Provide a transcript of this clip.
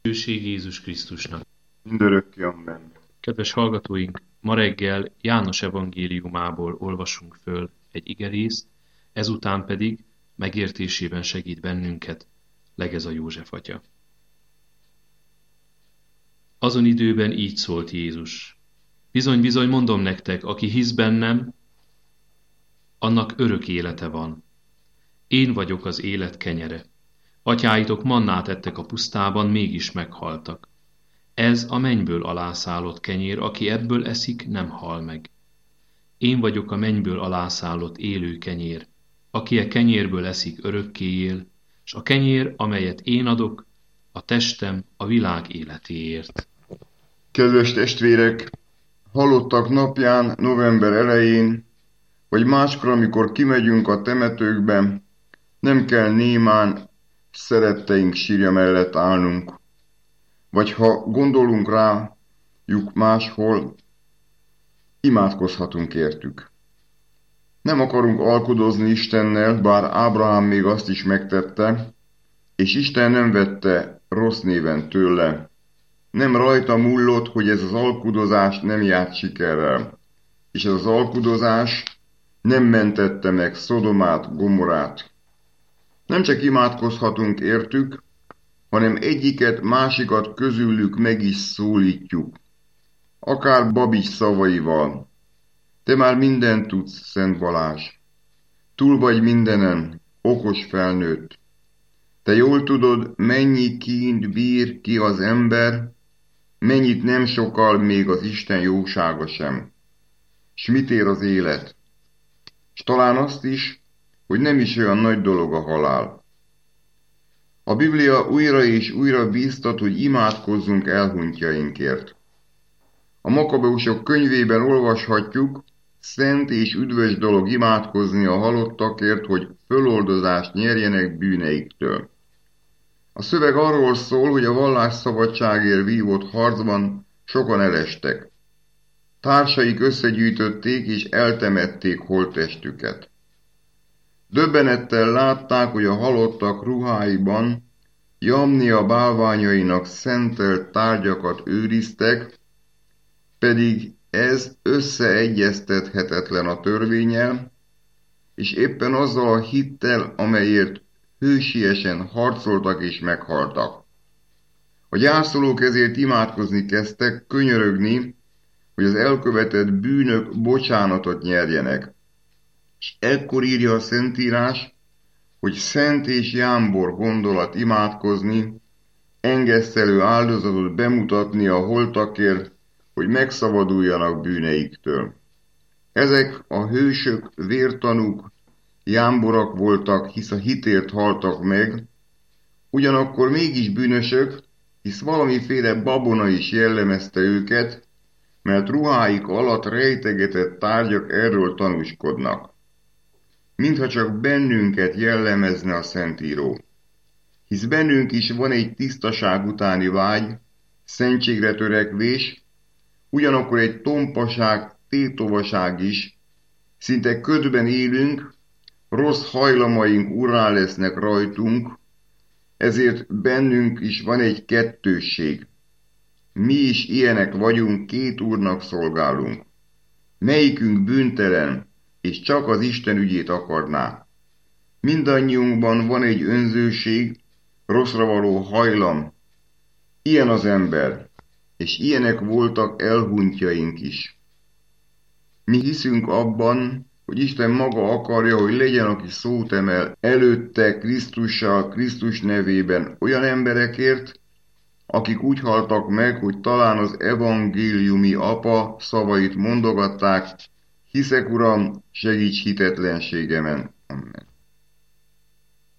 Dicsőség Jézus Krisztusnak. Mindörökké, amen. Kedves hallgatóink, ma reggel János evangéliumából olvasunk föl egy igerészt, ezután pedig megértésében segít bennünket Legeza József atya. Azon időben így szólt Jézus. Bizony, bizony, mondom nektek, aki hisz bennem, annak örök élete van. Én vagyok az élet kenyere. Atyáitok mannát ettek a pusztában, mégis meghaltak. Ez a mennyből alászállott kenyér, aki ebből eszik, nem hal meg. Én vagyok a mennyből alászállott élő kenyér. Aki a kenyérből eszik, örökké él, s a kenyér, amelyet én adok, a testem a világ életéért. Kedves testvérek, halottak napján, november elején, vagy máskor, amikor kimegyünk a temetőkbe, nem kell némán szeretteink sírja mellett állnunk. Vagy ha gondolunk rájuk máshol, imádkozhatunk értük. Nem akarunk alkudozni Istennel, bár Ábrahám még azt is megtette, és Isten nem vette rossz néven tőle. Nem rajta múlott, hogy ez az alkudozás nem járt sikerrel, és ez az alkudozás nem mentette meg Szodomát, Gomorát. Nem csak imádkozhatunk értük, hanem egyiket, másikat közülük meg is szólítjuk, akár Babics szavaival. Te már mindent tudsz, Szent Balázs. Túl vagy mindenen, okos felnőtt. Te jól tudod, mennyi kínt bír ki az ember, mennyit nem sokal még az Isten jósága sem. S mit ér az élet? S talán azt is, hogy nem is olyan nagy dolog a halál. A Biblia újra és újra bíztat, hogy imádkozzunk elhunytjainkért. A Makabeusok könyvében olvashatjuk, szent és üdvös dolog imádkozni a halottakért, hogy föloldozást nyerjenek bűneiktől. A szöveg arról szól, hogy a vallásszabadságért vívott harcban sokan elestek. Társaik összegyűjtötték és eltemették holttestüket. Döbbenettel látták, hogy a halottak ruháiban Jamnia bálványainak szentelt tárgyakat őriztek, pedig ez összeegyeztethetetlen a törvénnyel, és éppen azzal a hittel, amelyért hősiesen harcoltak és meghaltak. A gyászolók ezért imádkozni kezdtek, könyörögni, hogy az elkövetett bűnök bocsánatot nyerjenek. És ekkor írja a Szentírás, hogy szent és jámbor gondolat imádkozni, engesztelő áldozatot bemutatni a holtakért, hogy megszabaduljanak bűneiktől. Ezek a hősök, vértanúk, jámborak voltak, hisz a hitért haltak meg, ugyanakkor mégis bűnösök, hisz valamiféle babona is jellemezte őket, mert ruháik alatt rejtegetett tárgyak erről tanúskodnak. Mintha csak bennünket jellemezne a Szentíró. Hisz bennünk is van egy tisztaság utáni vágy, szentségre törekvés, ugyanakkor egy tompaság, tétovaság is, szinte ködben élünk, rossz hajlamaink urrá lesznek rajtunk, ezért bennünk is van egy kettősség. Mi is ilyenek vagyunk, két úrnak szolgálunk. Melyikünk bűntelen, és csak az Isten ügyét akarná. Mindannyiunkban van egy önzőség, rosszra való hajlam. Ilyen az ember, és ilyenek voltak elhunytjaink is. Mi hiszünk abban, hogy Isten maga akarja, hogy legyen, aki szót emel előtte Krisztussal, Krisztus nevében olyan emberekért, akik úgy haltak meg, hogy talán az evangéliumi apa szavait mondogatták, hiszek, Uram, segíts hitetlenségemen. Amen.